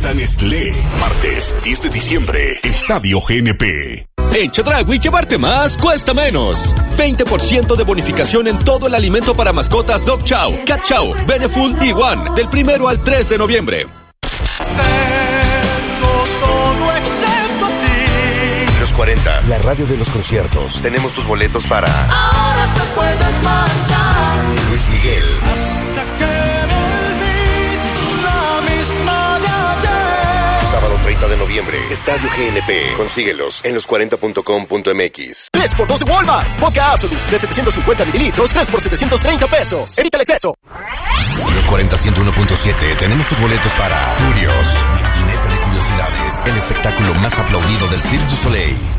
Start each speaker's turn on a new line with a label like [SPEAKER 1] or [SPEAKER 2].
[SPEAKER 1] Cerveza Nestlé. Martes 10 de diciembre, Estadio GNP.
[SPEAKER 2] En Chedraui llevarte más cuesta menos. 20% de bonificación en todo el alimento para mascotas Dog Chow, Cat Chow, Beneful y One del 1 al 3 de noviembre.
[SPEAKER 3] Tengo todo excepto a ti.
[SPEAKER 4] Los 40, la radio de los conciertos. Tenemos tus boletos para
[SPEAKER 3] Ahora te puedes marchar.
[SPEAKER 4] Luis Miguel.
[SPEAKER 3] Hasta que me olvides la misma de ayer.
[SPEAKER 4] Sábado 30 de noviembre, Estadio GNP. Consíguelos en los40.com.mx.
[SPEAKER 5] 3x2 de Walmart. Vodka Absolut de 750 mililitros, 3 por 730 pesos. Evita el exceso.
[SPEAKER 4] Los 40 101.7, tenemos tus boletos para Curios, Guineta de Curiosidades, el espectáculo más aplaudido del Cirque du Soleil.